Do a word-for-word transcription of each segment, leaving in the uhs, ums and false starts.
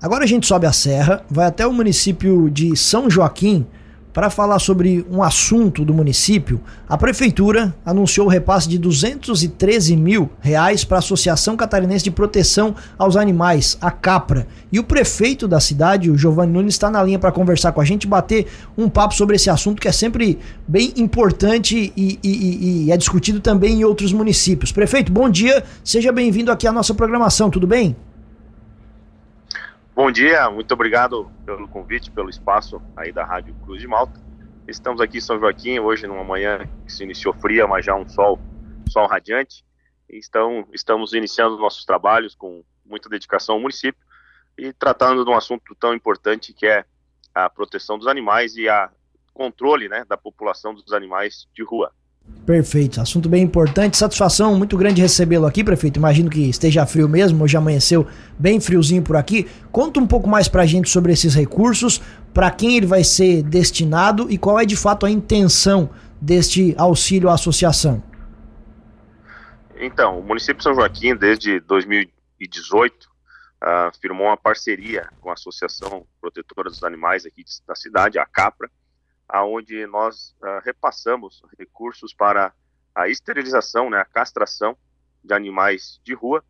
Agora a gente sobe a serra, vai até o município de São Joaquim para falar sobre um assunto do município. A prefeitura anunciou o repasse de duzentos e treze mil reais para a Associação Catarinense de Proteção aos Animais, a CAPRA. E o prefeito da cidade, o Giovanni Nunes, está na linha para conversar com a gente, bater um papo sobre esse assunto que é sempre bem importante e, e, e, e é discutido também em outros municípios. Prefeito, bom dia, seja bem-vindo aqui à nossa programação, tudo bem? Bom dia, muito obrigado pelo convite, pelo espaço aí da Rádio Cruz de Malta. Estamos aqui em São Joaquim, hoje numa manhã que se iniciou fria, mas já um sol, sol radiante. Então, estamos iniciando nossos trabalhos com muita dedicação ao município e tratando de um assunto tão importante que é a proteção dos animais e a controle, né, da população dos animais de rua. Perfeito, assunto bem importante, satisfação muito grande recebê-lo aqui, prefeito. Imagino que esteja frio mesmo, hoje amanheceu bem friozinho por aqui. Conta um pouco mais pra gente sobre esses recursos, para quem ele vai ser destinado e qual é de fato a intenção deste auxílio à associação. Então, o município de São Joaquim, desde dois mil e dezoito, uh, firmou uma parceria com a Associação Protetora dos Animais aqui da cidade, a CAPRA, aonde nós uh, repassamos recursos para a esterilização, né, a castração de animais de rua,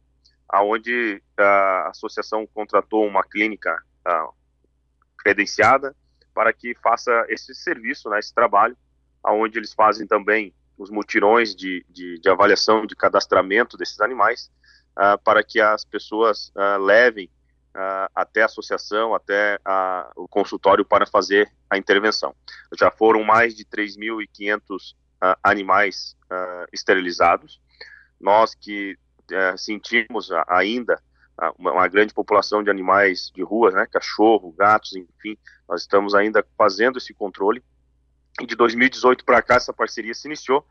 aonde uh, a associação contratou uma clínica uh, credenciada para que faça esse serviço, né, esse trabalho, aonde eles fazem também os mutirões de, de, de avaliação, de cadastramento desses animais, uh, para que as pessoas uh, levem Uh, até a associação, até uh, o consultório para fazer a intervenção. Já foram mais de três mil e quinhentos uh, animais uh, esterilizados. Nós que uh, sentimos uh, ainda uh, uma, uma grande população de animais de rua, né, cachorro, gatos, enfim, nós estamos ainda fazendo esse controle. E de dois mil e dezoito para cá essa parceria se iniciou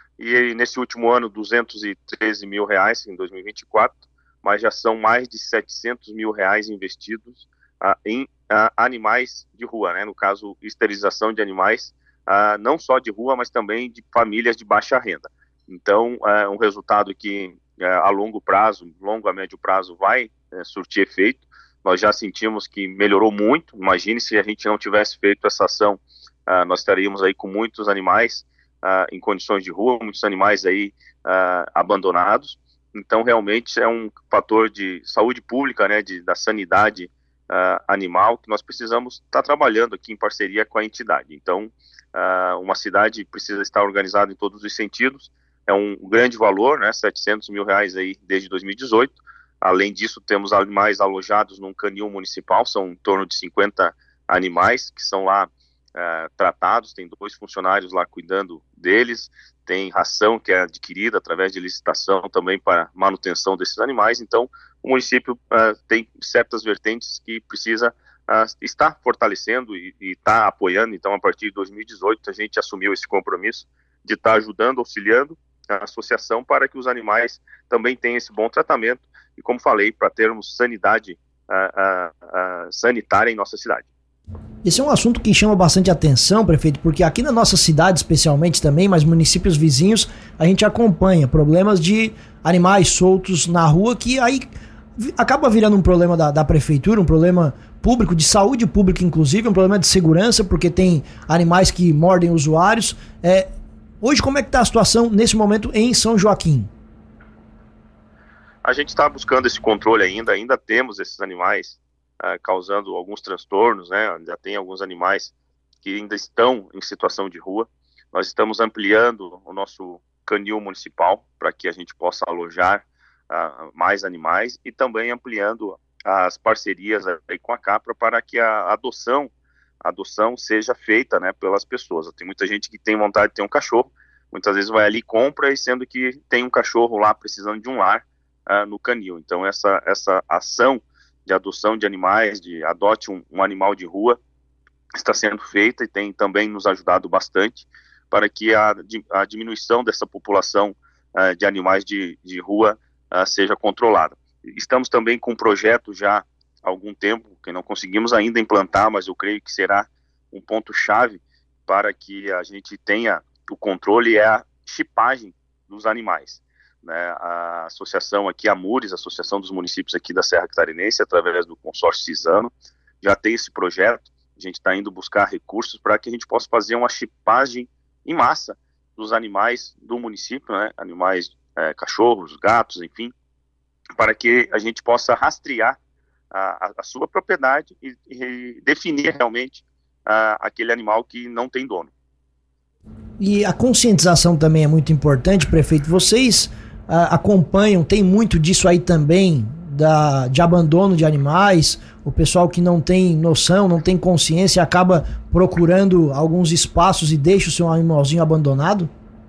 e nesse último ano duzentos e treze mil reais em dois mil e vinte e quatro, mas já são mais de setecentos mil reais investidos uh, em uh, animais de rua, né? No caso, esterilização de animais, uh, não só de rua, mas também de famílias de baixa renda. Então, é uh, um resultado que uh, a longo prazo, longo a médio prazo, vai uh, surtir efeito. Nós já sentimos que melhorou muito. Imagine se a gente não tivesse feito essa ação, uh, nós estaríamos aí com muitos animais uh, em condições de rua, muitos animais aí uh, abandonados. Então, realmente, é um fator de saúde pública, né, de, da sanidade uh, animal, que nós precisamos estar trabalhando aqui em parceria com a entidade. Então, uh, uma cidade precisa estar organizada em todos os sentidos. É um grande valor, né, setecentos mil reais aí desde dois mil e dezoito. Além disso, temos animais alojados num canil municipal, são em torno de cinquenta animais que são lá uh, tratados, tem dois funcionários lá cuidando deles, tem ração que é adquirida através de licitação também para manutenção desses animais. Então, o município uh, tem certas vertentes que precisa uh, estar fortalecendo e está apoiando. Então, a partir de dois mil e dezoito, a gente assumiu esse compromisso de estar tá ajudando, auxiliando a associação para que os animais também tenham esse bom tratamento e, como falei, para termos sanidade uh, uh, uh, sanitária em nossa cidade. Esse é um assunto que chama bastante atenção, prefeito, porque aqui na nossa cidade especialmente também, mas municípios vizinhos, a gente acompanha problemas de animais soltos na rua que aí acaba virando um problema da, da prefeitura, um problema público, de saúde pública inclusive, um problema de segurança, porque tem animais que mordem usuários. É, hoje como é que está a situação nesse momento em São Joaquim? A gente está buscando esse controle ainda, ainda temos esses animais Uh, causando alguns transtornos, né? Já tem alguns animais que ainda estão em situação de rua. Nós estamos ampliando o nosso canil municipal para que a gente possa alojar uh, mais animais e também ampliando as parcerias aí com a CAPRA para que a adoção, a adoção seja feita, né, pelas pessoas. Tem muita gente que tem vontade de ter um cachorro, muitas vezes vai ali e compra, e sendo que tem um cachorro lá precisando de um lar uh, no canil. Então essa, essa ação de adoção de animais, de adote um, um animal de rua, está sendo feita e tem também nos ajudado bastante para que a, a diminuição dessa população uh, de animais de, de rua uh, seja controlada. Estamos também com um projeto já há algum tempo, que não conseguimos ainda implantar, mas eu creio que será um ponto-chave para que a gente tenha o controle, é a chipagem dos animais. né, a associação aqui, a MURES, a Associação dos Municípios aqui da Serra Catarinense, através do consórcio Cisano, já tem esse projeto. A gente está indo buscar recursos para que a gente possa fazer uma chipagem em massa dos animais do município, né, animais, é, cachorros, gatos, enfim, para que a gente possa rastrear a, a sua propriedade e, e definir realmente a, aquele animal que não tem dono. E a conscientização também é muito importante, prefeito. Vocês a, acompanham, tem muito disso aí também, da, de abandono de animais, o pessoal que não tem noção, não tem consciência, acaba procurando alguns espaços e deixa o seu animalzinho abandonado?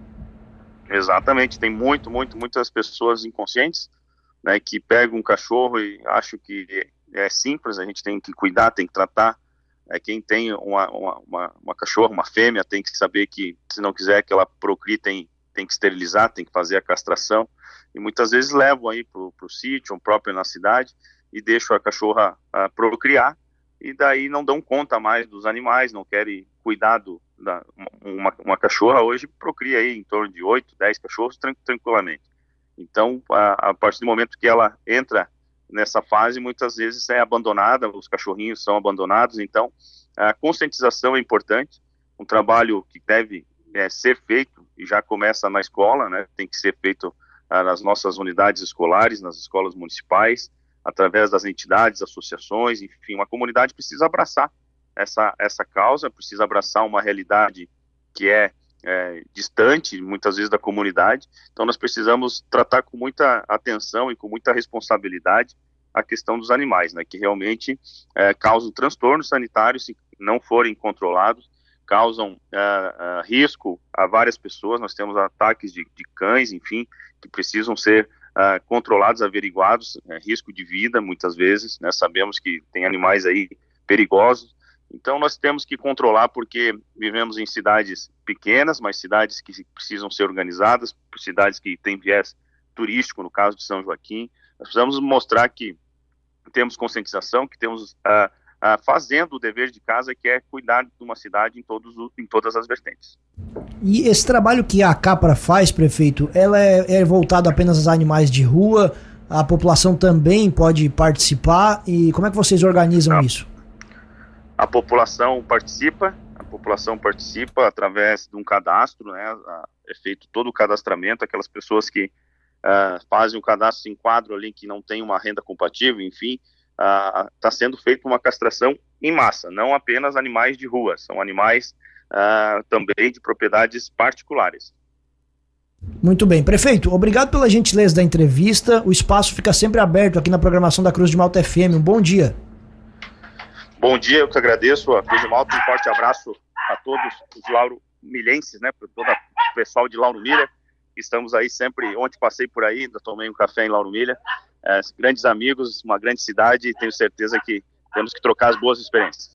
Exatamente, tem muito, muito, muitas pessoas inconscientes, né, que pegam um cachorro e acham que é simples, a gente tem que cuidar, tem que tratar. É, quem tem uma, uma, uma, uma cachorra, uma fêmea, tem que saber que, se não quiser que ela procrie, tem, tem que esterilizar, tem que fazer a castração. E muitas vezes levam aí para o sítio, ou próprio na cidade, e deixam a cachorra a procriar, e daí não dão conta mais dos animais, não querem cuidar do, da, uma, uma cachorra hoje procria aí em torno de oito, dez cachorros tran tranquilamente. Então, a, a partir do momento que ela entra nessa fase, muitas vezes é abandonada, os cachorrinhos são abandonados. Então a conscientização é importante, um trabalho que deve é, ser feito, e já começa na escola, né, tem que ser feito ah, nas nossas unidades escolares, nas escolas municipais, através das entidades, associações, enfim, uma comunidade precisa abraçar essa, essa causa, precisa abraçar uma realidade que é, é distante, muitas vezes, da comunidade. Então nós precisamos tratar com muita atenção e com muita responsabilidade a questão dos animais, né, que realmente é, causam transtornos sanitários se não forem controlados, causam é, é, risco a várias pessoas. Nós temos ataques de, de cães, enfim, que precisam ser é, controlados, averiguados, é, risco de vida muitas vezes, né, sabemos que tem animais aí perigosos. Então nós temos que controlar, porque vivemos em cidades pequenas, mas cidades que precisam ser organizadas, cidades que têm viés turístico, no caso de São Joaquim. Nós precisamos mostrar que temos conscientização, que temos uh, uh, fazendo o dever de casa, que é cuidar de uma cidade em, todos, em todas as vertentes. E esse trabalho que a Capra faz, prefeito, ela é, é voltado apenas aos animais de rua? A população também pode participar? E como é que vocês organizam Não. isso? A população participa, a população participa através de um cadastro, né, é feito todo o cadastramento, aquelas pessoas que uh, fazem o cadastro, se enquadram ali, que não tem uma renda compatível, enfim, está uh, sendo feita uma castração em massa, não apenas animais de rua, são animais uh, também de propriedades particulares. Muito bem. Prefeito, obrigado pela gentileza da entrevista, o espaço fica sempre aberto aqui na programação da Cruz de Malta F M, um bom dia. Bom dia, eu que agradeço a Cruz de Malta, um forte abraço a todos os lauromilenses, né, para todo o pessoal de Lauro Milha. Estamos aí sempre, ontem passei por aí, ainda tomei um café em Lauro Milha, é, grandes amigos, uma grande cidade, e tenho certeza que temos que trocar as boas experiências.